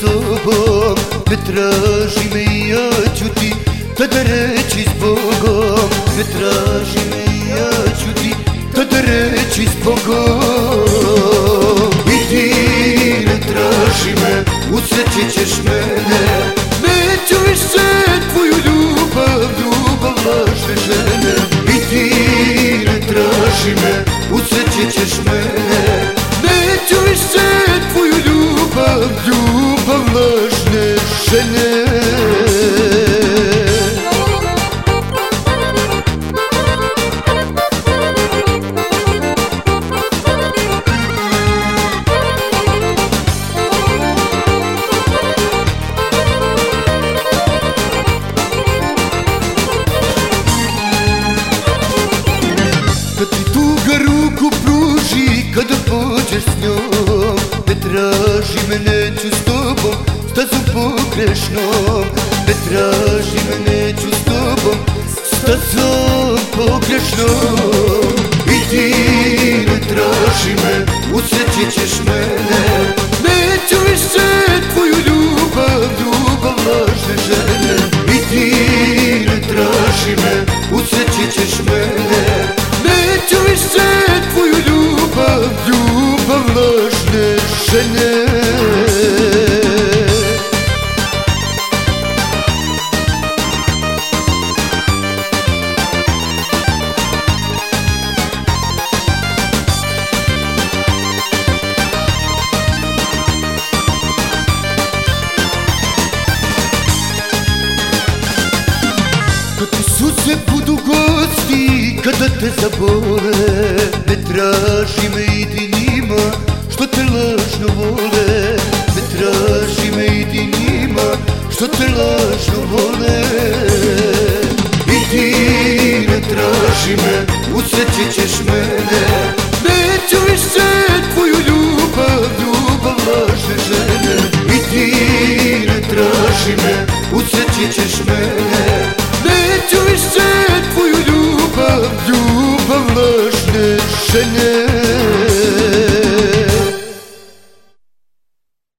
sobom, ne traži me i ja ću ti tada reći s Bogom. Ne traži me i ja ću ti tada reći s Bogom. I ti ne traži me, usrećit ćeš mene. Neću više tvoju ljubav, ljubav lažne žene. I ti ne traži me, usrećit ćeš mene. Neću više tvoju ljubav, ljubav lažne žene. Kad ti tuga ruku pruži, kada pođeš s njom, ne traži me, neću s tobom stazom pogrešnom. Ne traži me, neću s tobom stazom pogrešnom. I ti ne traži me, usrećit ćeš mene. Neću više tvoju ljubav, ljubav lažne žene. I ti ne traži me, usrećit ćeš mene. Neću više tvoju ljubav, ljubav lažne žene. Kad ti suze budu gosti, kada te zabole, ne traži me, idi njima što te lažno vole. Ne traži me, idi njima što te lažno vole. I ti ne traži me, usrećit ćeš mene. Neću više tvoju ljubav, ljubav lažne žene. I ti ne traži me, usrećit ćeš mene. Neću više tvoju ljubav, ljubav lažne žene.